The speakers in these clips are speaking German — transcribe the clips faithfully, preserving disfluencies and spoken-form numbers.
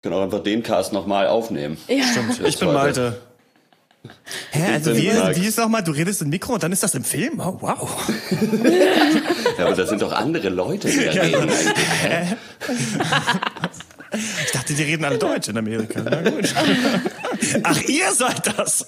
Können auch einfach den Cast nochmal aufnehmen. Ja. Stimmt, ich bin Malte. Hä, also wie, wie ist nochmal, du redest im Mikro und dann ist das im Film? Oh, wow. Ja, aber das sind doch andere Leute, die da Ja. reden. Hä? Ich dachte, die reden alle Deutsch in Amerika. Na gut. Ach, ihr seid das.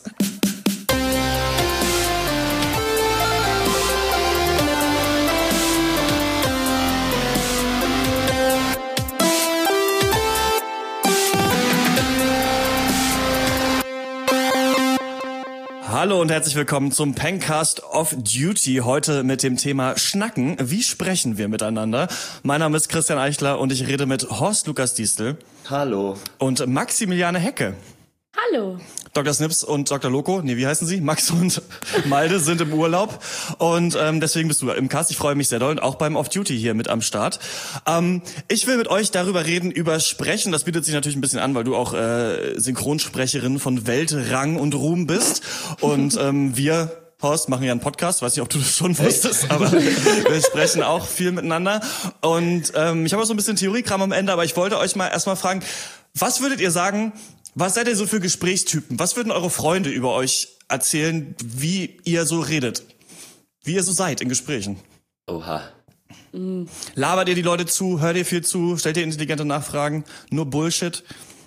Hallo und herzlich willkommen zum Pencast of Duty. Heute mit dem Thema Schnacken. Wie sprechen wir miteinander? Mein Name ist Christian Eichler und ich rede mit Horst Lukas Diestel. Hallo. Und Maximiliane Hecke. Hallo. Doktor Snips und Doktor Loco, nee, wie heißen sie? Max und Malde sind im Urlaub und ähm, deswegen bist du im Cast. Ich freue mich sehr doll und auch beim Off-Duty hier mit am Start. Ähm, ich will mit euch darüber reden, über Sprechen. Das bietet sich natürlich ein bisschen an, weil du auch äh, Synchronsprecherin von Weltrang und Ruhm bist. Und ähm, wir, Horst, machen ja einen Podcast. Weiß nicht, ob du das schon wusstest, aber wir sprechen auch viel miteinander. Und ähm, ich habe auch so ein bisschen Theoriekram am Ende, aber ich wollte euch mal erstmal fragen, was würdet ihr sagen, was seid ihr so für Gesprächstypen? Was würden eure Freunde über euch erzählen, wie ihr so redet? Wie ihr so seid in Gesprächen? Oha. Mhm. Labert ihr die Leute zu? Hört ihr viel zu? Stellt ihr intelligente Nachfragen? Nur Bullshit?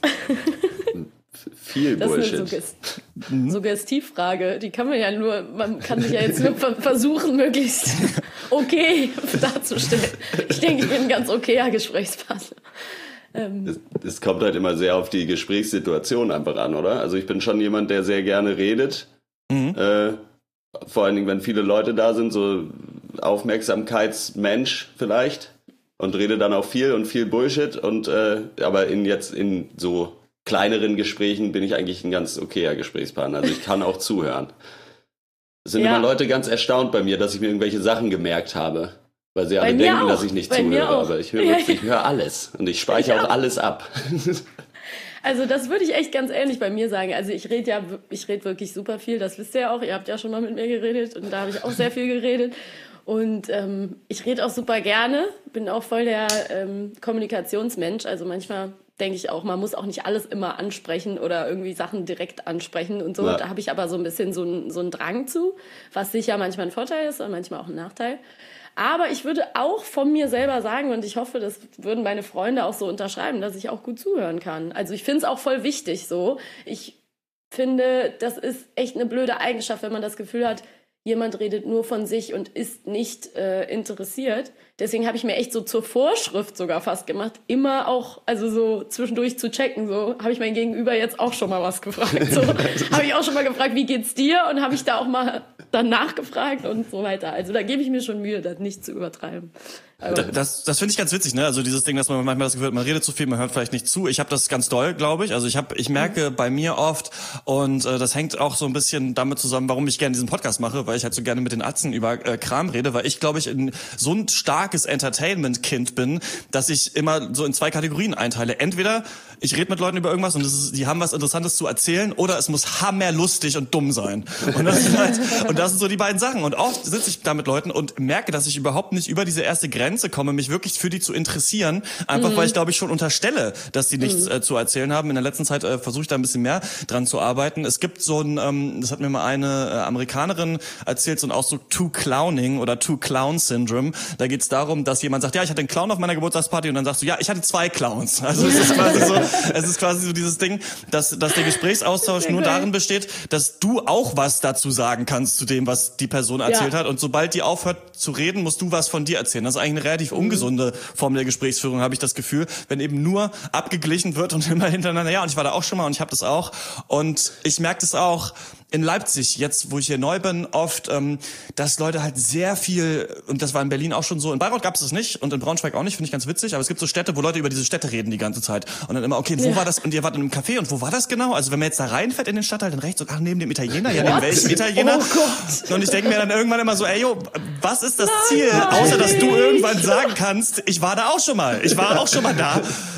Viel das Bullshit. Das ist eine Suggest- Suggestivfrage. Die kann man ja nur, man kann sich ja jetzt nur versuchen, möglichst okay darzustellen. Ich denke, ich bin ein ganz okayer Gesprächspartner. Es, es kommt halt immer sehr auf die Gesprächssituation einfach an, oder? Also ich bin schon jemand, der sehr gerne redet. Mhm. Äh, vor allen Dingen, wenn viele Leute da sind, so Aufmerksamkeitsmensch vielleicht. Und rede dann auch viel und viel Bullshit. Und äh, aber in jetzt in so kleineren Gesprächen bin ich eigentlich ein ganz okayer Gesprächspartner. Also ich kann auch zuhören. Es sind ja. immer Leute ganz erstaunt bei mir, dass ich mir irgendwelche Sachen gemerkt habe. Weil sie alle denken, dass ich nicht zuhöre, aber ich höre wirklich, ich höre alles und ich speichere ich auch. auch alles ab. Also das würde ich echt ganz ehrlich bei mir sagen. Also ich rede ja, ich rede wirklich super viel, das wisst ihr ja auch. Ihr habt ja schon mal mit mir geredet und da habe ich auch sehr viel geredet. Und ähm, ich rede auch super gerne, bin auch voll der ähm, Kommunikationsmensch. Also manchmal denke ich auch, man muss auch nicht alles immer ansprechen oder irgendwie Sachen direkt ansprechen und so. Ja. Da habe ich aber so ein bisschen so, ein, so einen Drang zu, was sicher manchmal ein Vorteil ist und manchmal auch ein Nachteil. Aber ich würde auch von mir selber sagen, und ich hoffe, das würden meine Freunde auch so unterschreiben, dass ich auch gut zuhören kann. Also ich finde es auch voll wichtig so. Ich finde, das ist echt eine blöde Eigenschaft, wenn man das Gefühl hat, jemand redet nur von sich und ist nicht äh, interessiert. Deswegen habe ich mir echt so zur Vorschrift sogar fast gemacht, immer auch, also so zwischendurch zu checken, so habe ich mein Gegenüber jetzt auch schon mal was gefragt. So habe ich auch schon mal gefragt, wie geht's dir? Und habe ich da auch mal dann nachgefragt und so weiter. Also da gebe ich mir schon Mühe, das nicht zu übertreiben. Aber das das finde ich ganz witzig, ne? Also dieses Ding, dass man manchmal das Gefühl hat, man redet zu viel, man hört vielleicht nicht zu. Ich habe das ganz doll, glaube ich. Also ich habe, ich merke mhm. bei mir oft, und äh, das hängt auch so ein bisschen damit zusammen, warum ich gerne diesen Podcast mache, weil ich halt so gerne mit den Atzen über äh, Kram rede, weil ich, glaube ich, in so ein starkes Entertainment-Kind bin, dass ich immer so in zwei Kategorien einteile. Entweder ich rede mit Leuten über irgendwas und das ist, die haben was Interessantes zu erzählen, oder es muss hammerlustig und dumm sein. Und das ist halt, und das sind so die beiden Sachen. Und oft sitze ich da mit Leuten und merke, dass ich überhaupt nicht über diese erste Grenze komme, mich wirklich für die zu interessieren, einfach mhm. weil ich, glaube ich, schon unterstelle, dass die nichts mhm. äh, zu erzählen haben. In der letzten Zeit äh, versuche ich da ein bisschen mehr dran zu arbeiten. Es gibt so ein, ähm, das hat mir mal eine äh, Amerikanerin erzählt, so ein Ausdruck Two-Clowning oder Two-Clown-Syndrome. Da geht es darum, dass jemand sagt, ja, ich hatte einen Clown auf meiner Geburtstagsparty, und dann sagst du, ja, ich hatte zwei Clowns. Also es ist quasi so, es ist quasi so dieses Ding, dass, dass der Gesprächsaustausch nur darin besteht, dass du auch was dazu sagen kannst zu dem, was die Person erzählt ja. hat. Und sobald die aufhört zu reden, musst du was von dir erzählen. Das ist eigentlich eine relativ ungesunde Form der Gesprächsführung, habe ich das Gefühl, wenn eben nur abgeglichen wird und immer hintereinander, ja, und ich war da auch schon mal und ich habe das auch. Und ich merke das auch in Leipzig, jetzt wo ich hier neu bin, oft, ähm, dass Leute halt sehr viel, und das war in Berlin auch schon so, in Bayreuth gab es das nicht und in Braunschweig auch nicht, finde ich ganz witzig, aber es gibt so Städte, wo Leute über diese Städte reden die ganze Zeit und dann immer, okay, wo ja. war das, und ihr wart in einem Café, und wo war das genau? Also wenn man jetzt da reinfährt in den Stadtteil, dann rechts, und ach, neben dem Italiener, ja, neben welchem Italiener? Oh Gott. Und ich denke mir dann irgendwann immer so, ey, yo, was ist das nein, Ziel? Nein. Außer, dass du irgendwann sagen kannst, ich war da auch schon mal, ich war auch schon mal da.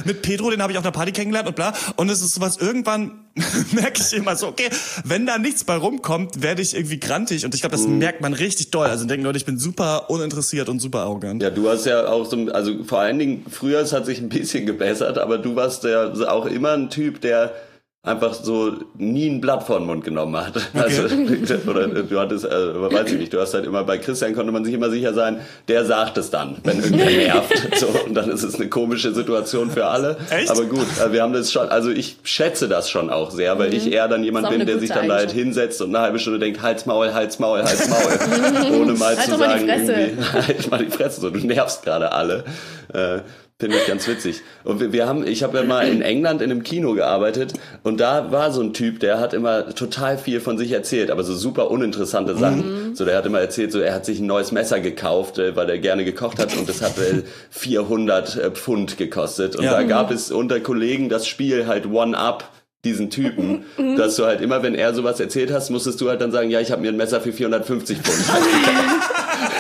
mit Pedro, den habe ich auf einer Party kennengelernt und bla. Und es ist sowas, irgendwann merke ich immer so, okay, wenn da nichts bei rumkommt, werde ich irgendwie grantig. Und ich glaube, das mhm. merkt man richtig doll. Also denken Leute, ich bin super uninteressiert und super arrogant. Ja, du hast ja auch so, also vor allen Dingen, früher, es hat sich ein bisschen gebessert, aber du warst ja auch immer ein Typ, der einfach so nie ein Blatt vor den Mund genommen hat. Okay. Also, oder du hattest, äh, weiß ich nicht, du hast halt immer, bei Christian konnte man sich immer sicher sein, der sagt es dann, wenn irgendwer nervt. So, und dann ist es eine komische Situation für alle. Echt? Aber gut, wir haben das schon, also ich schätze das schon auch sehr, weil mhm. ich eher dann jemand bin, der sich dann da halt hinsetzt und eine halbe Stunde denkt, Halt's Maul, Halt's Maul, Halt's Maul. Ohne mal halt zu sagen, irgendwie, halt mal die Fresse, so, du nervst gerade alle. Äh, Finde ich ganz witzig. Und wir, wir haben, ich habe ja mal in England in einem Kino gearbeitet und da war so ein Typ, der hat immer total viel von sich erzählt, aber so super uninteressante Sachen. Mhm. So, der hat immer erzählt, so er hat sich ein neues Messer gekauft, weil er gerne gekocht hat und das hat vierhundert Pfund gekostet. Und ja. da gab es unter Kollegen das Spiel halt One-Up. Diesen Typen, mhm. dass du halt immer, wenn er sowas erzählt hast, musstest du halt dann sagen, ja, ich habe mir ein Messer für vierhundertfünfzig Pfund gekauft.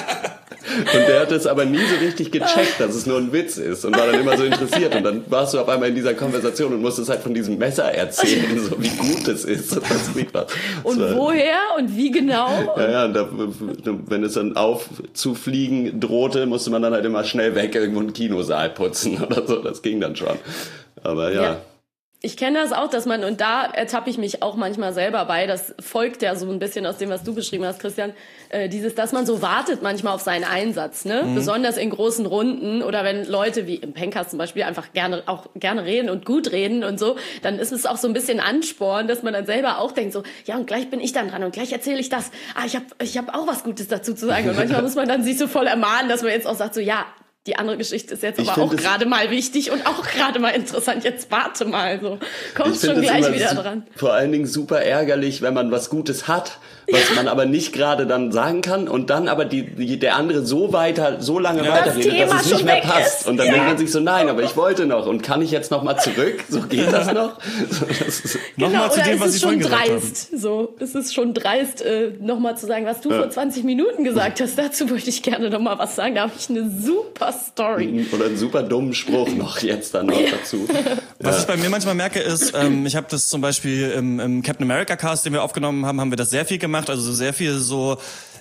Und der hat es aber nie so richtig gecheckt, dass es nur ein Witz ist und war dann immer so interessiert. Und dann warst du auf einmal in dieser Konversation und musstest halt von diesem Messer erzählen, so wie gut es ist. Und, das war, das und war, woher und wie genau? Ja, ja, und da, wenn es dann aufzufliegen drohte, musste man dann halt immer schnell weg irgendwo einen Kinosaal putzen oder so. Das ging dann schon. Aber ja. ja. Ich kenne das auch, dass man, und da ertappe ich mich auch manchmal selber bei, das folgt ja so ein bisschen aus dem, was du beschrieben hast, Christian, äh, dieses, dass man so wartet manchmal auf seinen Einsatz, ne? Mhm. Besonders in großen Runden oder wenn Leute wie im Pencast zum Beispiel einfach gerne, auch gerne reden und gut reden und so, dann ist es auch so ein bisschen Ansporn, dass man dann selber auch denkt so, ja, und gleich bin ich dann dran und gleich erzähle ich das. Ah, ich habe ich hab auch was Gutes dazu zu sagen. Und manchmal muss man dann sich so voll ermahnen, dass man jetzt auch sagt so, ja, die andere Geschichte ist jetzt ich aber auch gerade mal wichtig und auch gerade mal interessant. Jetzt warte mal, so kommst schon gleich wieder dran. Vor allen Dingen super ärgerlich, wenn man was Gutes hat, was ja. man aber nicht gerade dann sagen kann und dann aber die, die der andere so weiter, so lange ja. weiterredet, dass es nicht mehr passt. Ist. Und dann ja. denkt man sich so, nein, aber ich wollte noch und kann ich jetzt noch mal zurück? So geht das noch? So, das ist genau, noch mal zu dem, was ich vorhin gesagt habe. So, es ist schon dreist, äh, noch mal zu sagen, was du ja. vor zwanzig Minuten gesagt hast. Dazu wollte ich gerne noch mal was sagen. Da habe ich eine super Story. Oder einen super dummen Spruch noch jetzt dann noch dazu. Was ja. ich bei mir manchmal merke ist, ähm, ich habe das zum Beispiel im, im Captain America Cast, den wir aufgenommen haben, haben wir das sehr viel gemacht, also sehr viel so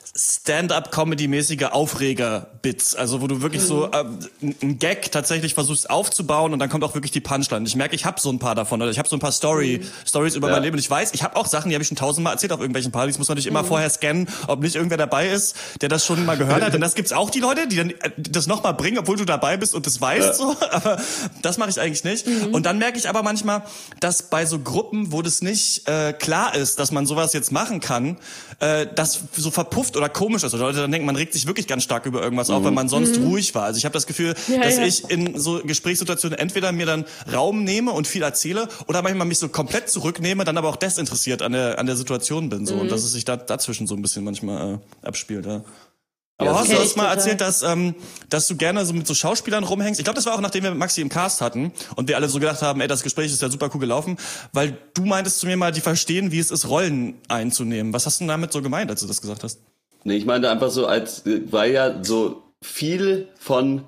Stand-up-Comedy-mäßige Aufreger-Bits, also wo du wirklich mhm. so äh, einen Gag tatsächlich versuchst aufzubauen und dann kommt auch wirklich die Punchline. Ich merke, ich habe so ein paar davon, oder ich habe so ein paar Story mhm. Stories über ja. mein Leben und ich weiß, ich habe auch Sachen, die habe ich schon tausendmal erzählt auf irgendwelchen Partys, muss man natürlich immer mhm. vorher scannen, ob nicht irgendwer dabei ist, der das schon mal gehört hat, denn das gibt's auch die Leute, die dann das nochmal bringen, obwohl du dabei bist und das weißt ja. so, aber das mache ich eigentlich nicht. Mhm. Und dann merke ich aber manchmal, dass bei so Gruppen, wo das nicht äh, klar ist, dass man sowas jetzt machen kann, äh, das so verpufft oder komisch ist. Oder Leute dann denken, man regt sich wirklich ganz stark über irgendwas mhm. auf, wenn man sonst mhm. ruhig war. Also ich habe das Gefühl, ja, dass ja. ich in so Gesprächssituationen entweder mir dann Raum nehme und viel erzähle oder manchmal mich so komplett zurücknehme, dann aber auch desinteressiert an der an der Situation bin. So. Mhm. Und dass es sich da dazwischen so ein bisschen manchmal äh, abspielt. Ja. Aber ja, hast du hast mal erzählt, dass ähm, dass du gerne so mit so Schauspielern rumhängst. Ich glaube, das war auch, nachdem wir mit Maxi im Cast hatten und wir alle so gedacht haben, ey, das Gespräch ist ja super cool gelaufen, weil du meintest zu mir mal, die verstehen, wie es ist, Rollen einzunehmen. Was hast du damit so gemeint, als du das gesagt hast? Nee, ich meinte einfach so, als weil ja so viel von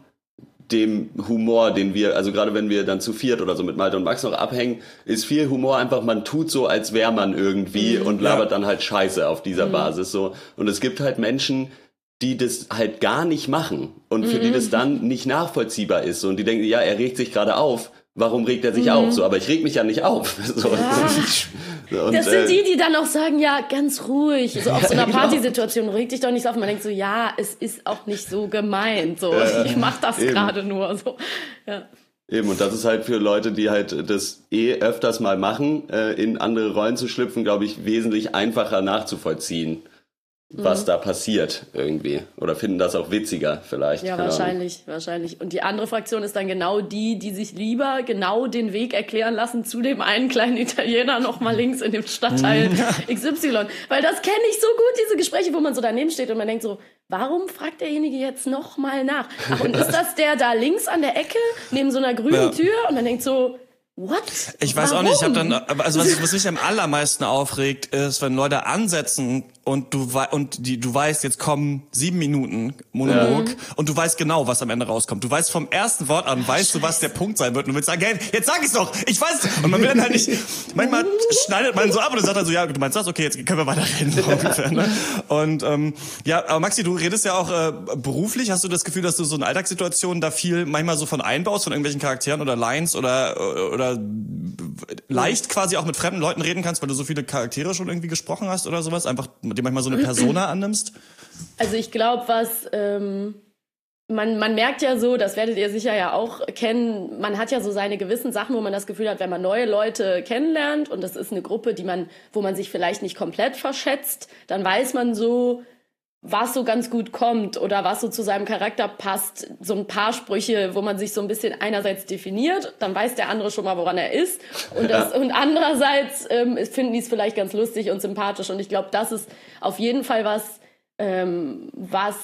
dem Humor, den wir, also gerade wenn wir dann zu viert oder so mit Malte und Max noch abhängen, ist viel Humor einfach, man tut so, als wäre man irgendwie mhm, und labert ja. dann halt Scheiße auf dieser mhm. Basis so. Und es gibt halt Menschen, die das halt gar nicht machen und für mhm. die das dann nicht nachvollziehbar ist. Und die denken, ja, er regt sich gerade auf. Warum regt er sich mhm. auf? So, aber ich reg mich ja nicht auf. So. Ja. Und, das sind die, die dann auch sagen, ja, ganz ruhig. So auf so einer Partysituation, reg dich doch nicht so auf. Man denkt so, ja, es ist auch nicht so gemeint. So, ja, ich mach das gerade nur. So, ja. Eben, und das ist halt für Leute, die halt das eh öfters mal machen, in andere Rollen zu schlüpfen, glaube ich, wesentlich einfacher nachzuvollziehen, was mhm. da passiert irgendwie. Oder finden das auch witziger vielleicht. Ja, wahrscheinlich, wahrscheinlich. Und die andere Fraktion ist dann genau die, die sich lieber genau den Weg erklären lassen zu dem einen kleinen Italiener noch mal links in dem Stadtteil X Y. Weil das kenne ich so gut, diese Gespräche, wo man so daneben steht und man denkt so, warum fragt derjenige jetzt noch mal nach? Ach, und ist das der da links an der Ecke, neben so einer grünen ja. Tür? Und man denkt so, what? Ich weiß Warum? auch nicht, ich habe dann, also was, was mich am allermeisten aufregt, ist, wenn Leute ansetzen, und du wei- und die du weißt, jetzt kommen sieben Minuten Monolog ja. und du weißt genau, was am Ende rauskommt. Du weißt vom ersten Wort an, weißt Scheiße. du, was der Punkt sein wird und du willst sagen, hey, jetzt sag ich's doch, ich weiß. Und man will dann halt nicht, manchmal schneidet man so ab und dann sagt er so, ja, du meinst das, okay, jetzt können wir weiterreden. So ungefähr, ne? Und ähm, ja, aber Maxi, du redest ja auch äh, beruflich. Hast du das Gefühl, dass du so in Alltagssituationen da viel manchmal so von einbaust, von irgendwelchen Charakteren oder Lines oder oder leicht quasi auch mit fremden Leuten reden kannst, weil du so viele Charaktere schon irgendwie gesprochen hast oder sowas? Einfach, mit dem manchmal so eine Persona annimmst? Also ich glaube, was ähm, man, man merkt ja so, das werdet ihr sicher ja auch kennen, man hat ja so seine gewissen Sachen, wo man das Gefühl hat, wenn man neue Leute kennenlernt und das ist eine Gruppe, die man, wo man sich vielleicht nicht komplett verschätzt, dann weiß man so, was so ganz gut kommt oder was so zu seinem Charakter passt. So ein paar Sprüche, wo man sich so ein bisschen einerseits definiert, dann weiß der andere schon mal, woran er ist. Und, das, ja. und andererseits ähm, finden die es vielleicht ganz lustig und sympathisch. Und ich glaube, das ist auf jeden Fall was, ähm, was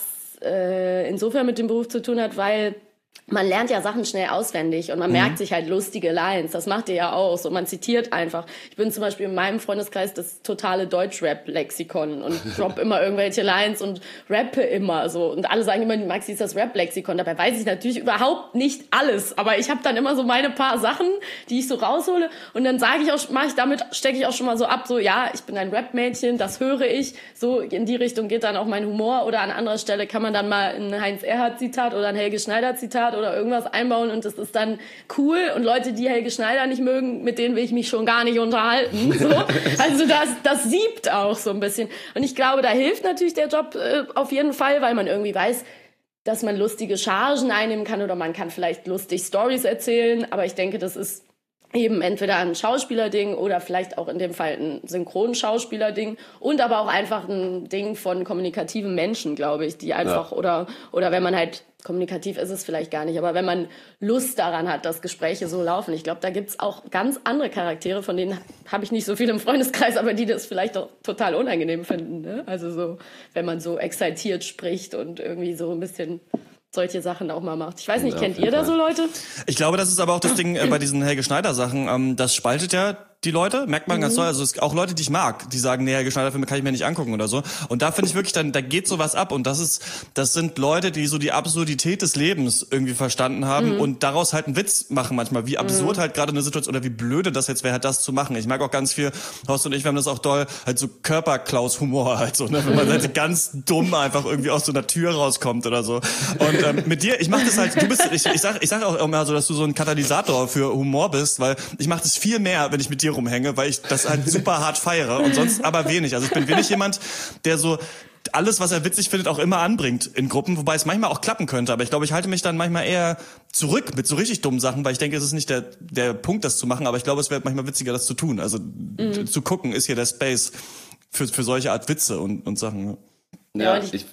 äh, insofern mit dem Beruf zu tun hat, weil man lernt ja Sachen schnell auswendig und man mhm. merkt sich halt lustige Lines. Das macht ihr ja auch so. Man zitiert einfach. Ich bin zum Beispiel in meinem Freundeskreis das totale Deutsch-Rap-Lexikon und drop immer irgendwelche Lines und rappe immer so. Und alle sagen immer, Maxi ist das Rap-Lexikon. Dabei weiß ich natürlich überhaupt nicht alles. Aber ich habe dann immer so meine paar Sachen, die ich so raushole. Und dann sage ich auch, mache ich damit, stecke ich auch schon mal so ab, so ja, ich bin ein Rap-Mädchen, das höre ich. So in die Richtung geht dann auch mein Humor. Oder an anderer Stelle kann man dann mal ein Heinz-Erhardt-Zitat oder ein Helge-Schneider-Zitat oder irgendwas einbauen und das ist dann cool und Leute, die Helge Schneider nicht mögen, mit denen will ich mich schon gar nicht unterhalten. So. Also das, das siebt auch so ein bisschen. Und ich glaube, da hilft natürlich der Job äh, auf jeden Fall, weil man irgendwie weiß, dass man lustige Chargen einnehmen kann oder man kann vielleicht lustig Storys erzählen, aber ich denke, das ist eben entweder ein Schauspielerding oder vielleicht auch in dem Fall ein Synchronschauspielerding und aber auch einfach ein Ding von kommunikativen Menschen, glaube ich, die einfach, ja. oder oder wenn man halt, kommunikativ ist es vielleicht gar nicht, aber wenn man Lust daran hat, dass Gespräche so laufen. Ich glaube, da gibt's auch ganz andere Charaktere, von denen habe ich nicht so viel im Freundeskreis, aber die das vielleicht auch total unangenehm finden. Ne? Also so, wenn man so exaltiert spricht und irgendwie so ein bisschen solche Sachen auch mal macht. Ich weiß nicht, ja, kennt ihr da so Leute? Ich glaube, das ist aber auch das Ding äh, bei diesen Helge Schneider Sachen, ähm, das spaltet ja die Leute, merkt man mhm. ganz toll, also es gibt auch Leute, die ich mag, die sagen, nee, Helge Schneider Filme kann ich mir nicht angucken oder so. Und da finde ich wirklich, dann da geht sowas ab und das ist, das sind Leute, die so die Absurdität des Lebens irgendwie verstanden haben mhm. und daraus halt einen Witz machen manchmal, wie absurd mhm. halt gerade eine Situation oder wie blöde das jetzt wäre, halt das zu machen. Ich mag auch ganz viel, Horst und ich, wir haben das auch doll, halt so Körperklaus-Humor halt so, ne, wenn man halt ganz dumm einfach irgendwie aus so einer Tür rauskommt oder so. Und ähm, mit dir, ich mach das halt, du bist, ich, ich sag, ich sag auch immer so, dass du so ein Katalysator für Humor bist, weil ich mache das viel mehr, wenn ich mit dir rumhänge, weil ich das halt super hart feiere und sonst aber wenig. Also ich bin wenig jemand, der so alles, was er witzig findet, auch immer anbringt in Gruppen, wobei es manchmal auch klappen könnte. Aber ich glaube, ich halte mich dann manchmal eher zurück mit so richtig dummen Sachen, weil ich denke, es ist nicht der der Punkt, das zu machen, aber ich glaube, es wäre manchmal witziger, das zu tun. Also mhm. zu gucken, ist hier der Space für für solche Art Witze und und Sachen. Ja, ja ich, ich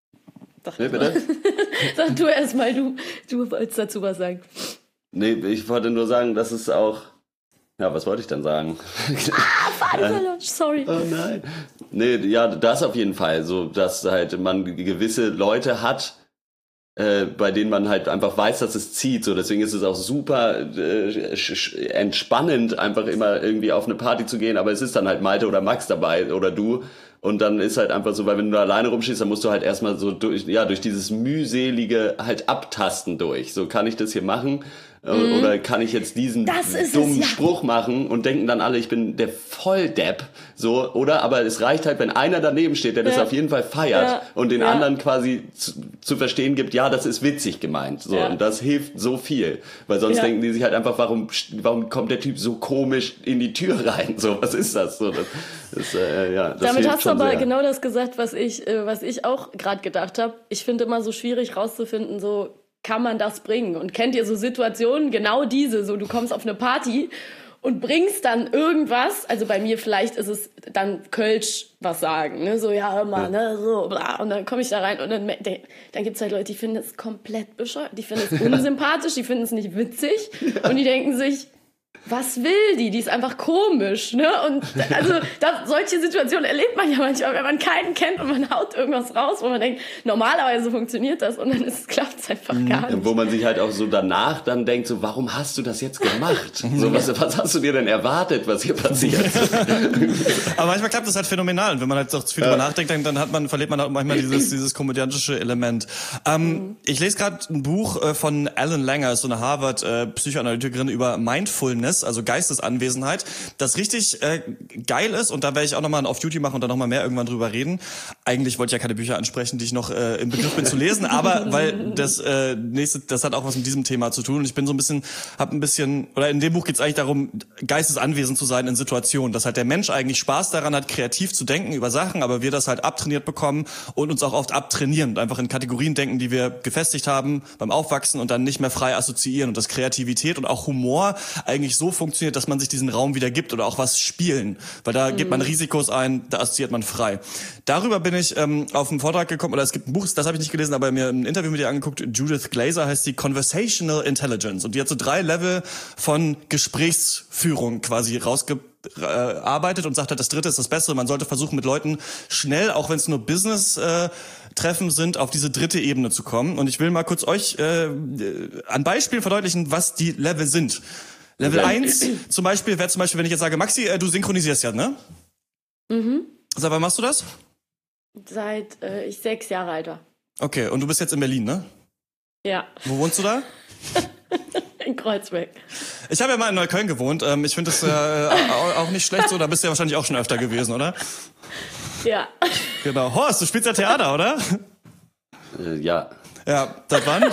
Sag, nee, bitte? Sag du erst mal, du, du wolltest dazu was sagen. Nee, ich wollte nur sagen, dass es auch... Ja, was wollte ich denn sagen? Ah, Faden, sorry. Oh nein. Nee, ja, das auf jeden Fall. So, dass halt man gewisse Leute hat, äh, bei denen man halt einfach weiß, dass es zieht. So, deswegen ist es auch super äh, entspannend, einfach immer irgendwie auf eine Party zu gehen. Aber es ist dann halt Malte oder Max dabei oder du. Und dann ist halt einfach so, weil wenn du da alleine rumschießt, dann musst du halt erstmal so durch, ja, durch dieses mühselige halt abtasten durch. So, kann ich das hier machen? Mhm. Oder kann ich jetzt diesen dummen es, ja. Spruch machen und denken dann alle, ich bin der Volldepp, so, oder? Aber es reicht halt, wenn einer daneben steht, der ja. das auf jeden Fall feiert ja. und den ja. anderen quasi zu, zu verstehen gibt, ja, das ist witzig gemeint, so. Ja. Und das hilft so viel. Weil sonst ja. denken die sich halt einfach, warum, warum kommt der Typ so komisch in die Tür rein? So, was ist das? So, das, das, äh, ja, das Damit hast du aber sehr. genau das gesagt, was ich, äh, was ich auch gerade gedacht habe. Ich finde immer so schwierig rauszufinden, so, kann man das bringen? Und kennt ihr so Situationen, genau diese, so du kommst auf eine Party und bringst dann irgendwas, also bei mir vielleicht ist es dann Kölsch was sagen, ne, so ja immer, ne, so bla, und dann komme ich da rein und dann, dann gibt's halt Leute, die finden es komplett bescheuert, die finden es unsympathisch, die finden es nicht witzig und die denken sich, was will die? Die ist einfach komisch, ne? Und also das, solche Situationen erlebt man ja manchmal, wenn man keinen kennt und man haut irgendwas raus, wo man denkt, normalerweise funktioniert das und dann klappt es einfach gar nicht. Wo man sich halt auch so danach dann denkt, so, warum hast du das jetzt gemacht? So, was, was hast du dir denn erwartet, was hier passiert? Aber manchmal klappt das halt phänomenal. Und wenn man halt so viel ja. drüber nachdenkt, dann, dann hat man, verliert man auch manchmal dieses, dieses komödiantische Element. Ähm, mhm. Ich lese gerade ein Buch äh, von Ellen Langer, ist so eine Harvard-Psychoanalytikerin äh, über Mindfulness, also Geistesanwesenheit, das richtig äh, geil ist. Und da werde ich auch nochmal auf YouTube machen und dann nochmal mehr irgendwann drüber reden. Eigentlich wollte ich ja keine Bücher ansprechen, die ich noch äh, im Begriff bin zu lesen, aber weil das äh, nächste, das hat auch was mit diesem Thema zu tun. Und ich bin so ein bisschen, hab ein bisschen, oder in dem Buch geht es eigentlich darum, geistesanwesend zu sein in Situationen, dass halt der Mensch eigentlich Spaß daran hat, kreativ zu denken über Sachen, aber wir das halt abtrainiert bekommen und uns auch oft abtrainieren und einfach in Kategorien denken, die wir gefestigt haben beim Aufwachsen und dann nicht mehr frei assoziieren und dass Kreativität und auch Humor eigentlich so funktioniert, dass man sich diesen Raum wieder gibt oder auch was spielen, weil da mhm. gibt man Risikos ein, da assoziiert man frei. Darüber bin ich ähm, auf einen Vortrag gekommen, oder es gibt ein Buch, das habe ich nicht gelesen, aber mir ein Interview mit ihr angeguckt, Judith Glaser heißt die, Conversational Intelligence, und die hat so drei Level von Gesprächsführung quasi rausgearbeitet und sagt halt, das dritte ist das Bessere, man sollte versuchen mit Leuten schnell, auch wenn es nur Business äh, Treffen sind, auf diese dritte Ebene zu kommen. Und ich will mal kurz euch äh, an Beispielen verdeutlichen, was die Level sind. Level okay. eins zum Beispiel wäre zum Beispiel, wenn ich jetzt sage, Maxi, äh, du synchronisierst ja, ne? Mhm. Seit wann machst du das? Seit äh, ich sechs Jahre alt war. Okay, und du bist jetzt in Berlin, ne? Ja. Wo wohnst du da? In Kreuzberg. Ich habe ja mal in Neukölln gewohnt. Ähm, ich finde das äh, auch nicht schlecht so. Da bist du ja wahrscheinlich auch schon öfter gewesen, oder? Ja. Genau. Horst, du spielst ja Theater, oder? Äh, ja. Ja, seit wann?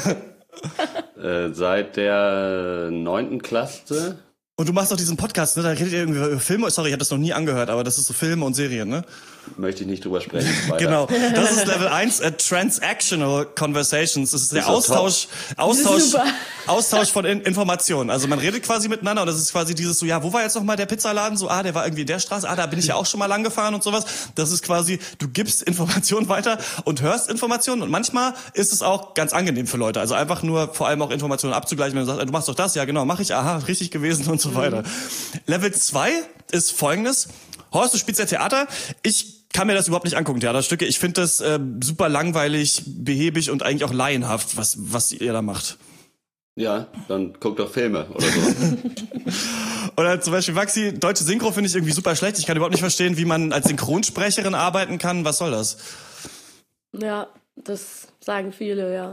äh, seit der neunten Klasse. Und du machst auch diesen Podcast, ne? Da redet ihr irgendwie über Filme. Sorry, ich habe das noch nie angehört, aber das ist so Filme und Serien, ne? Möchte ich nicht drüber sprechen. Genau. Das ist Level eins, uh, Transactional Conversations. Das ist der das ist Austausch, Austausch, Austausch von in Informationen. Also man redet quasi miteinander und das ist quasi dieses so, ja, wo war jetzt nochmal der Pizzaladen? So, ah, der war irgendwie in der Straße. Ah, da bin ich ja auch schon mal lang gefahren und sowas. Das ist quasi, du gibst Informationen weiter und hörst Informationen und manchmal ist es auch ganz angenehm für Leute. Also einfach nur vor allem auch Informationen abzugleichen, wenn du sagst, du machst doch das, ja genau, mach ich, aha, richtig gewesen und so weiter. Mhm. Level zwei ist folgendes. Horst, du spielst ja Theater. Ich kann mir das überhaupt nicht angucken, Theaterstücke. Ich finde das äh, super langweilig, behäbig und eigentlich auch laienhaft, was, was ihr da macht. Ja, dann guck doch Filme oder so. Oder zum Beispiel Maxi, deutsche Synchro finde ich irgendwie super schlecht. Ich kann überhaupt nicht verstehen, wie man als Synchronsprecherin arbeiten kann. Was soll das? Ja, das sagen viele, ja.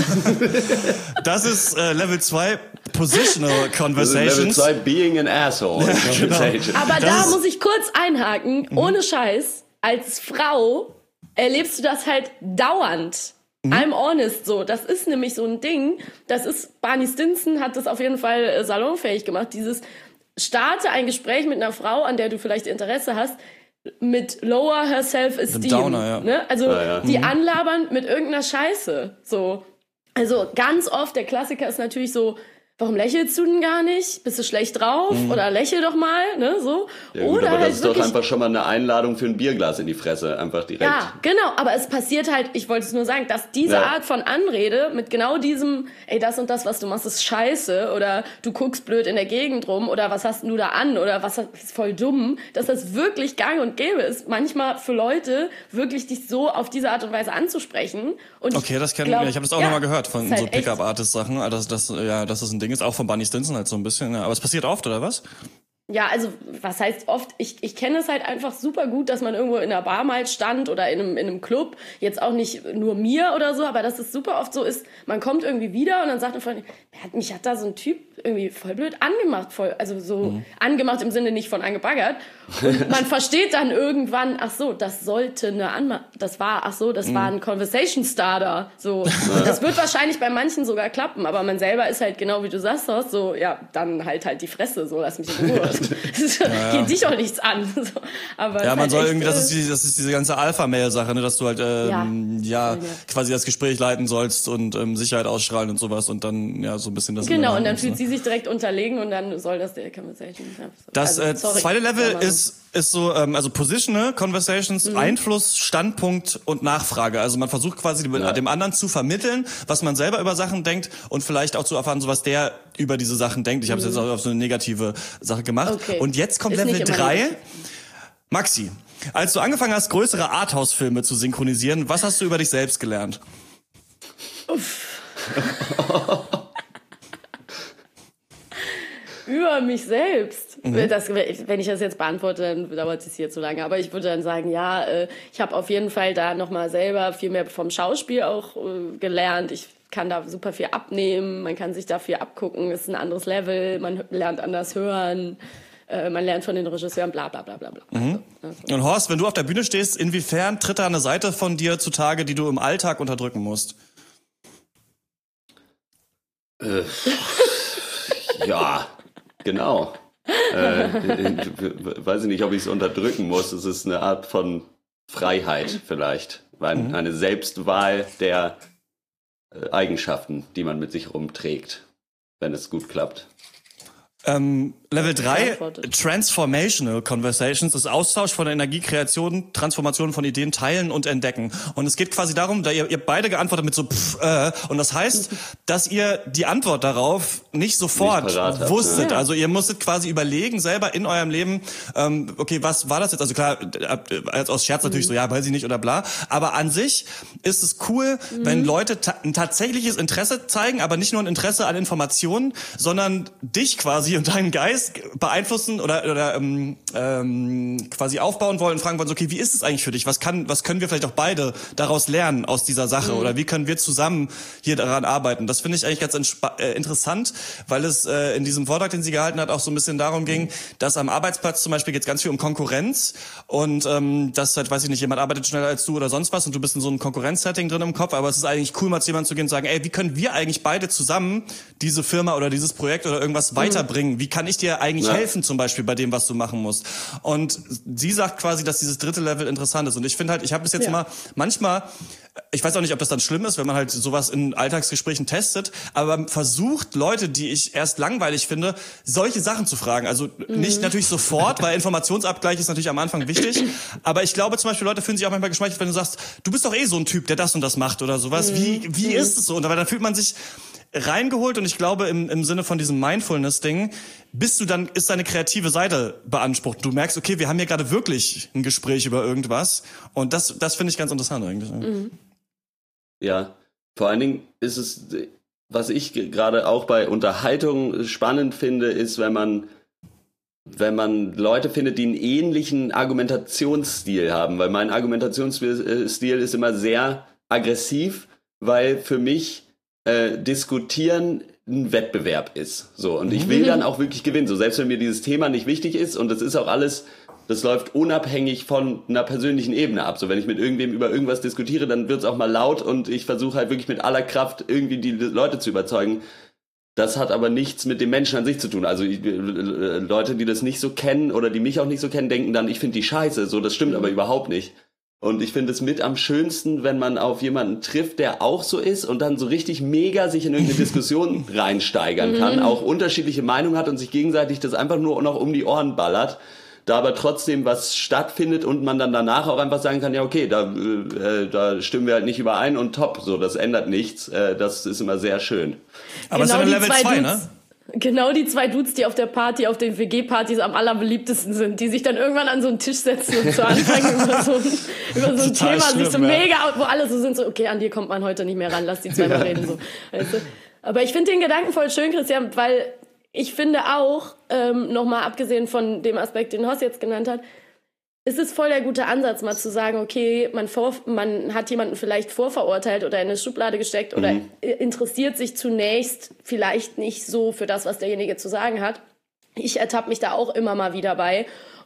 Das ist äh, Level zwei, Positional Conversations. Level zwei, Being an Asshole. Ja, genau. Aber das da ist, muss ich kurz einhaken, mhm. ohne Scheiß, als Frau erlebst du das halt dauernd. Mhm. I'm honest, so. Das ist nämlich so ein Ding, das ist, Barney Stinson hat das auf jeden Fall äh, salonfähig gemacht, dieses, starte ein Gespräch mit einer Frau, an der du vielleicht Interesse hast, mit lower her self-esteem. Downer, ja. Ne? Also ja, ja. die mhm. anlabern mit irgendeiner Scheiße. So. Also ganz oft, der Klassiker ist natürlich so, warum lächelst du denn gar nicht? Bist du schlecht drauf? Mhm. Oder lächel doch mal, ne, so. Ja, gut, Oder aber halt das ist wirklich, doch einfach schon mal eine Einladung für ein Bierglas in die Fresse, einfach direkt. Ja, genau, aber es passiert halt, ich wollte es nur sagen, dass diese ja. Art von Anrede mit genau diesem, ey, das und das, was du machst, ist scheiße, oder du guckst blöd in der Gegend rum, oder was hast denn du da an, oder was ist voll dumm, dass das wirklich gang und gäbe ist, manchmal für Leute wirklich dich so auf diese Art und Weise anzusprechen. Und okay, das kenne ich, ich habe das auch ja, nochmal gehört von halt so Pickup-Artist-Sachen, dass das, ja, dass das ein Ding ist, auch von Barney Stinson halt so ein bisschen, ja. Aber es passiert oft, oder was? Ja, also was heißt oft, ich, ich kenne es halt einfach super gut, dass man irgendwo in einer Bar mal stand oder in einem, in einem Club, jetzt auch nicht nur mir oder so, aber dass es super oft so ist, man kommt irgendwie wieder und dann sagt eine Freundin, mich hat da so ein Typ irgendwie voll blöd angemacht, voll, also so mhm. angemacht im Sinne nicht von angebaggert. Und man versteht dann irgendwann, ach so, das sollte eine Anma das war, ach so, das mhm. war ein Conversation Starter, so. Und das wird wahrscheinlich bei manchen sogar klappen, aber man selber ist halt genau wie du sagst, so, ja, dann halt halt die Fresse, so, lass mich in Ruhe. ja. Geht dich auch nichts an. So. Aber ja, man halt soll echt, irgendwie, das ist, die, das ist diese ganze Alpha-Mail-Sache, ne, dass du halt ähm, ja, ja quasi das Gespräch leiten sollst und ähm, Sicherheit ausstrahlen und sowas und dann ja so ein bisschen das. Genau, und dann fühlt ne? sie sich direkt unterlegen und dann soll das der Conversation. Das äh, also, zweite Level ist ist so, ähm, also Positional Conversations, mhm. Einfluss, Standpunkt und Nachfrage. Also man versucht quasi ja. dem anderen zu vermitteln, was man selber über Sachen denkt und vielleicht auch zu erfahren, so was der über diese Sachen denkt. Ich habe es mhm. jetzt auch auf so eine negative Sache gemacht. Okay. Und jetzt kommt ist Level drei. Maxi, als du angefangen hast, größere Arthouse-Filme zu synchronisieren, was hast du über dich selbst gelernt? Uff. Über mich selbst. Mhm. Das, wenn ich das jetzt beantworte, dann dauert es hier zu lange. Aber ich würde dann sagen, ja, ich habe auf jeden Fall da nochmal selber viel mehr vom Schauspiel auch gelernt. Ich kann da super viel abnehmen, man kann sich da viel abgucken, es ist ein anderes Level, man lernt anders hören, man lernt von den Regisseuren, bla bla bla bla bla. Mhm. Also. Und Horst, wenn du auf der Bühne stehst, inwiefern tritt da eine Seite von dir zutage, die du im Alltag unterdrücken musst? Äh, ja... Genau. äh, weiß ich nicht, ob ich es unterdrücken muss. Es ist eine Art von Freiheit vielleicht. Mhm. Eine Selbstwahl der äh, Eigenschaften, die man mit sich rumträgt, wenn es gut klappt. Ähm, Level drei, Transformational Conversations, ist Austausch von Energie, Kreation, Transformation von Ideen, Teilen und Entdecken. Und es geht quasi darum, da ihr, ihr beide geantwortet mit so pff, äh, und das heißt, dass ihr die Antwort darauf nicht sofort nicht parat wusstet. Habt, ja. Also ihr musstet quasi überlegen selber in eurem Leben, ähm, okay, was war das jetzt? Also klar, als aus Scherz natürlich mhm. so, ja, weiß ich nicht oder bla. Aber an sich ist es cool, mhm. wenn Leute ta- ein tatsächliches Interesse zeigen, aber nicht nur ein Interesse an Informationen, sondern dich quasi und deinen Geist beeinflussen oder oder ähm, ähm, quasi aufbauen wollen und fragen wollen, okay, wie ist es eigentlich für dich? Was kann, was können wir vielleicht auch beide daraus lernen aus dieser Sache? Mhm. Oder wie können wir zusammen hier daran arbeiten? Das finde ich eigentlich ganz entspa- äh, interessant, weil es äh, in diesem Vortrag, den sie gehalten hat, auch so ein bisschen darum ging, mhm. dass am Arbeitsplatz zum Beispiel geht es ganz viel um Konkurrenz und ähm, dass halt, weiß ich nicht, jemand arbeitet schneller als du oder sonst was und du bist in so einem Konkurrenzsetting drin im Kopf, aber es ist eigentlich cool, mal zu jemandem zu gehen und sagen, ey, wie können wir eigentlich beide zusammen diese Firma oder dieses Projekt oder irgendwas mhm. weiterbringen? Wie kann ich dir eigentlich ja. helfen, zum Beispiel bei dem, was du machen musst. Und sie sagt quasi, dass dieses dritte Level interessant ist. Und ich finde halt, ich habe bis jetzt ja. mal, manchmal, ich weiß auch nicht, ob das dann schlimm ist, wenn man halt sowas in Alltagsgesprächen testet, aber versucht, Leute, die ich erst langweilig finde, solche Sachen zu fragen. Also mhm. nicht natürlich sofort, weil Informationsabgleich ist natürlich am Anfang wichtig. Aber ich glaube zum Beispiel, Leute fühlen sich auch manchmal geschmeichelt, wenn du sagst, du bist doch eh so ein Typ, der das und das macht oder sowas. Mhm. Wie, wie mhm. ist es so? Und weil dann fühlt man sich reingeholt und ich glaube im, im Sinne von diesem Mindfulness-Ding bist du dann, ist deine kreative Seite beansprucht. Du merkst, okay, wir haben hier gerade wirklich ein Gespräch über irgendwas und das, das finde ich ganz interessant eigentlich. Mhm. Ja, vor allen Dingen ist es, was ich gerade auch bei Unterhaltung spannend finde, ist, wenn man wenn man Leute findet, die einen ähnlichen Argumentationsstil haben, weil mein Argumentationsstil ist immer sehr aggressiv, weil für mich Äh, diskutieren ein Wettbewerb ist. So, und ich will dann auch wirklich gewinnen. So, selbst wenn mir dieses Thema nicht wichtig ist und das ist auch alles, das läuft unabhängig von einer persönlichen Ebene ab. So, wenn ich mit irgendwem über irgendwas diskutiere, dann wird's auch mal laut und ich versuche halt wirklich mit aller Kraft irgendwie die Leute zu überzeugen. Das hat aber nichts mit dem Menschen an sich zu tun. Also ich, äh, Leute, die das nicht so kennen oder die mich auch nicht so kennen, denken dann, ich finde die scheiße. So, das stimmt aber überhaupt nicht. Und ich finde es mit am schönsten, wenn man auf jemanden trifft, der auch so ist und dann so richtig mega sich in irgendeine Diskussion reinsteigern kann, auch unterschiedliche Meinungen hat und sich gegenseitig das einfach nur noch um die Ohren ballert, da aber trotzdem was stattfindet und man dann danach auch einfach sagen kann, ja okay, da, äh, da stimmen wir halt nicht überein und top, so, das ändert nichts, äh, das ist immer sehr schön. Aber genau, es ist ja Level zwei, ne? Genau die zwei Dudes, die auf der Party, auf den W G-Partys am allerbeliebtesten sind, die sich dann irgendwann an so einen Tisch setzen und zu Anfang über so ein, über so ein Thema schlimm, sich so mega, wo alle so sind, so, okay, an dir kommt man heute nicht mehr ran, lass die zwei mal reden, so. Weißt du? Aber ich finde den Gedanken voll schön, Christian, weil ich finde auch, ähm, nochmal abgesehen von dem Aspekt, den Horst jetzt genannt hat, es ist voll der gute Ansatz, mal zu sagen, okay, man, vor, man hat jemanden vielleicht vorverurteilt oder in eine Schublade gesteckt oder mhm. interessiert sich zunächst vielleicht nicht so für das, was derjenige zu sagen hat. Ich ertappe mich da auch immer mal wieder bei.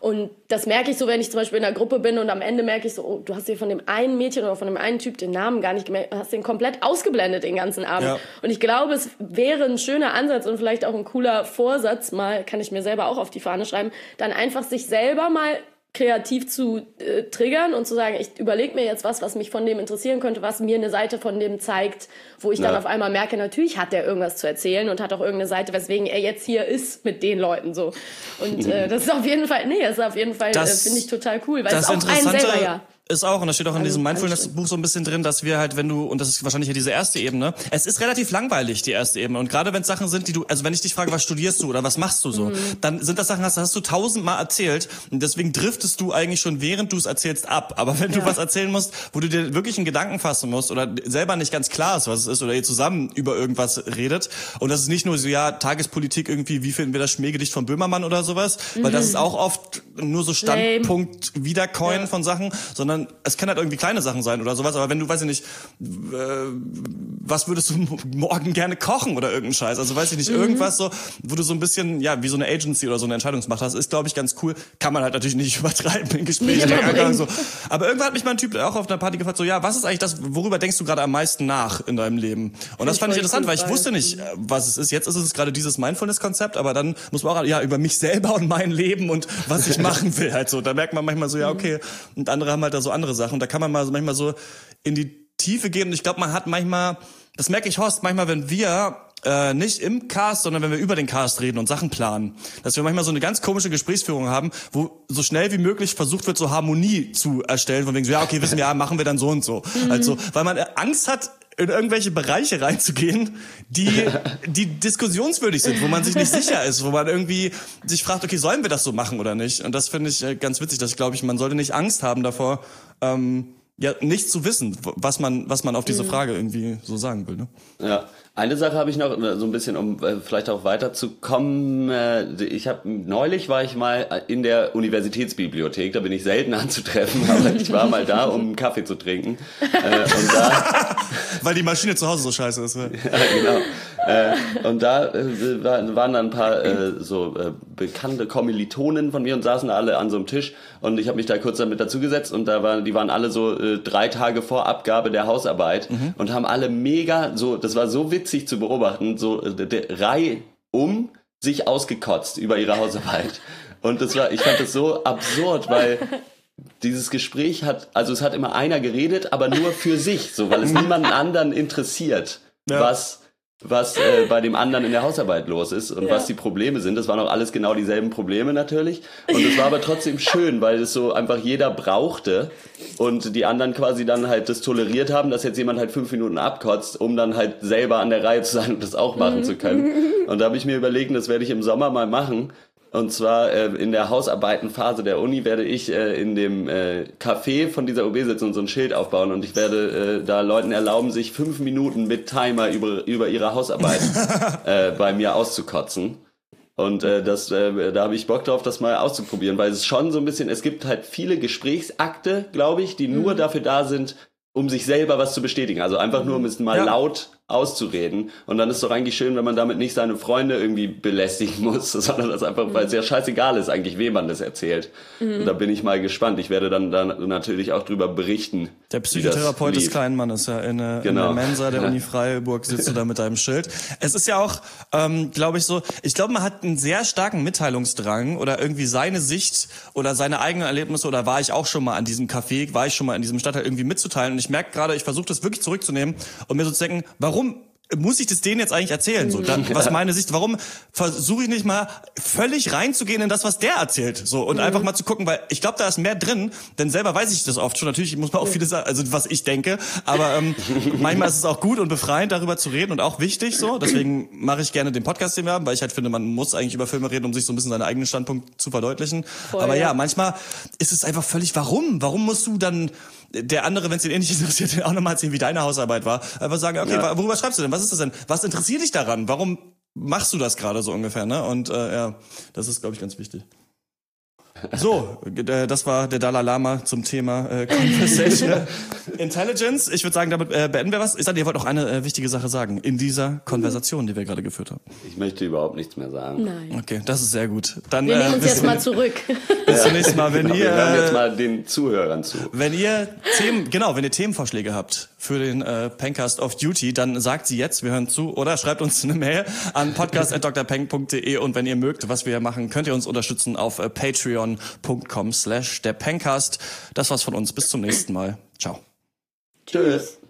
Und das merke ich so, wenn ich zum Beispiel in einer Gruppe bin und am Ende merke ich so, oh, du hast dir von dem einen Mädchen oder von dem einen Typ den Namen gar nicht gemerkt, hast den komplett ausgeblendet den ganzen Abend. Ja. Und ich glaube, es wäre ein schöner Ansatz und vielleicht auch ein cooler Vorsatz, mal, kann ich mir selber auch auf die Fahne schreiben, dann einfach sich selber mal kreativ zu äh, triggern und zu sagen, ich überlege mir jetzt was, was mich von dem interessieren könnte, was mir eine Seite von dem zeigt, wo ich ja. dann auf einmal merke, natürlich hat der irgendwas zu erzählen und hat auch irgendeine Seite, weswegen er jetzt hier ist mit den Leuten so. Und äh, das ist auf jeden Fall, nee, das ist auf jeden Fall, äh, finde ich total cool, weil es auch einen selber ja. Ist auch, und das steht auch in diesem Mindfulness-Buch so ein bisschen drin, dass wir halt, wenn du, und das ist wahrscheinlich ja diese erste Ebene, es ist relativ langweilig, die erste Ebene. Und gerade wenn es Sachen sind, die du, also wenn ich dich frage, was studierst du oder was machst du so, mhm. dann sind das Sachen, das hast du tausendmal erzählt und deswegen driftest du eigentlich schon, während du es erzählst, ab. Aber wenn du ja. was erzählen musst, wo du dir wirklich einen Gedanken fassen musst oder selber nicht ganz klar ist, was es ist, oder ihr zusammen über irgendwas redet, und das ist nicht nur so, ja, Tagespolitik irgendwie, wie finden wir das Schmähgedicht von Böhmermann oder sowas, mhm. weil das ist auch oft nur so Standpunkt Wiedercoin ja. von Sachen, sondern es kann halt irgendwie kleine Sachen sein oder sowas, aber wenn du, weiß ich nicht, äh, was würdest du morgen gerne kochen oder irgendeinen Scheiß, also weiß ich nicht, mhm. irgendwas so, wo du so ein bisschen, ja, wie so eine Agency oder so eine Entscheidungsmacht hast, ist, glaube ich, ganz cool, kann man halt natürlich nicht übertreiben in Gesprächen. So. Aber irgendwann hat mich mal ein Typ auch auf einer Party gefragt, so, ja, was ist eigentlich das, worüber denkst du gerade am meisten nach in deinem Leben? Und das fand ich interessant, weil ich wusste nicht, was es ist. Jetzt ist es gerade dieses Mindfulness-Konzept, aber dann muss man auch, ja, über mich selber und mein Leben und was ich machen will, halt so. Da merkt man manchmal so, ja, okay, und andere haben halt da so andere Sachen. Und da kann man mal manchmal so in die Tiefe gehen. Und ich glaube, man hat manchmal, das merke ich, Horst, manchmal, wenn wir äh, nicht im Cast, sondern wenn wir über den Cast reden und Sachen planen, dass wir manchmal so eine ganz komische Gesprächsführung haben, wo so schnell wie möglich versucht wird, so Harmonie zu erstellen, von wegen so, ja, okay, wissen wir, ja, machen wir dann so und so. Mhm. Also, weil man Angst hat, in irgendwelche Bereiche reinzugehen, die die diskussionswürdig sind, wo man sich nicht sicher ist, wo man irgendwie sich fragt, okay, sollen wir das so machen oder nicht? Und das finde ich ganz witzig, dass ich glaube, ich, man sollte nicht Angst haben davor, ähm, ja, nicht zu wissen, was man was man auf diese Frage irgendwie so sagen will. Ne? Ja, eine Sache habe ich noch, so ein bisschen, um äh, vielleicht auch weiterzukommen. Äh, ich habe neulich war ich mal in der Universitätsbibliothek, da bin ich selten anzutreffen, aber ich war mal da, um einen Kaffee zu trinken. Äh, und da, weil die Maschine zu Hause so scheiße ist. Ne? Ja, genau. Äh, und da äh, waren dann ein paar äh, so äh, bekannte Kommilitonen von mir und saßen alle an so einem Tisch und ich habe mich da kurz damit dazugesetzt und da waren die waren alle so äh, drei Tage vor Abgabe der Hausarbeit mhm. und haben alle mega so, das war so witzig zu beobachten, so äh, der Reihe um sich ausgekotzt über ihre Hausarbeit. Und das war, ich fand das so absurd, weil dieses Gespräch hat, also es hat immer einer geredet, aber nur für sich, so, weil es niemanden anderen interessiert, ja. was was äh, bei dem anderen in der Hausarbeit los ist und ja. was die Probleme sind. Das waren auch alles genau dieselben Probleme natürlich. Und es war aber trotzdem schön, weil es so einfach jeder brauchte und die anderen quasi dann halt das toleriert haben, dass jetzt jemand halt fünf Minuten abkotzt, um dann halt selber an der Reihe zu sein und das auch machen mhm. zu können. Und da habe ich mir überlegt, das werde ich im Sommer mal machen. Und zwar äh, in der Hausarbeitenphase der Uni werde ich äh, in dem äh, Café von dieser U B sitzen und so ein Schild aufbauen und ich werde äh, da Leuten erlauben, sich fünf Minuten mit Timer über über ihre Hausarbeit äh, bei mir auszukotzen. Und äh, das, äh, da habe ich Bock drauf, das mal auszuprobieren, weil es schon so ein bisschen, es gibt halt viele Gesprächsakte, glaube ich, die nur mhm. dafür da sind, um sich selber was zu bestätigen. Also einfach nur, um es mal ja. laut auszureden. Und dann ist es doch eigentlich schön, wenn man damit nicht seine Freunde irgendwie belästigen muss, sondern das einfach, mhm. weil es ja scheißegal ist eigentlich, wem man das erzählt. Mhm. Und da bin ich mal gespannt. Ich werde dann, dann natürlich auch drüber berichten. Der Psychotherapeut des kleinen Mannes, ja, in, genau. in der Mensa der Uni Freiburg sitzt du da mit deinem Schild. Es ist ja auch, ähm, glaube ich so, ich glaube, man hat einen sehr starken Mitteilungsdrang oder irgendwie seine Sicht oder seine eigenen Erlebnisse oder war ich auch schon mal an diesem Café, war ich schon mal in diesem Stadtteil irgendwie mitzuteilen. Und ich merke gerade, ich versuche das wirklich zurückzunehmen und mir so zu denken, warum muss ich das denen jetzt eigentlich erzählen? So, dann, was meine Sicht, warum versuche ich nicht mal völlig reinzugehen in das, was der erzählt? So, und mhm. einfach mal zu gucken, weil ich glaube, da ist mehr drin, denn selber weiß ich das oft schon. Natürlich muss man auch vieles sagen, also was ich denke, aber ähm, manchmal ist es auch gut und befreiend, darüber zu reden und auch wichtig so. Deswegen mache ich gerne den Podcast, den wir haben, weil ich halt finde, man muss eigentlich über Filme reden, um sich so ein bisschen seinen eigenen Standpunkt zu verdeutlichen. Voll, aber ja, ja, manchmal ist es einfach völlig, warum? Warum musst du dann der andere, wenn es ihn eh nicht interessiert, den auch nochmal erzählen, wie deine Hausarbeit war. Einfach sagen, okay, ja. worüber schreibst du denn? Was ist das denn? Was interessiert dich daran? Warum machst du das gerade so ungefähr? Ne? Und äh, ja, das ist, glaube ich, ganz wichtig. So, äh, das war der Dalai Lama zum Thema äh, Conversational Intelligence. Ich würde sagen, damit äh, beenden wir was. Ich sage, ihr wollt noch eine äh, wichtige Sache sagen in dieser Konversation, die wir gerade geführt haben. Ich möchte überhaupt nichts mehr sagen. Nein. Okay, das ist sehr gut. Dann, Wir nehmen äh, uns jetzt mal zurück. Bis zum nächsten Mal. Wenn Genau, ihr, wir hören jetzt mal den Zuhörern zu. Wenn ihr Themen, genau, wenn ihr Themenvorschläge habt für den äh, Pencast of Duty, dann sagt sie jetzt, wir hören zu, oder schreibt uns eine Mail an podcast at d r peng punkt d e und wenn ihr mögt, was wir machen, könnt ihr uns unterstützen auf äh, patreon punkt com slash der Pencast. Das war's von uns. Bis zum nächsten Mal. Ciao. Tschüss.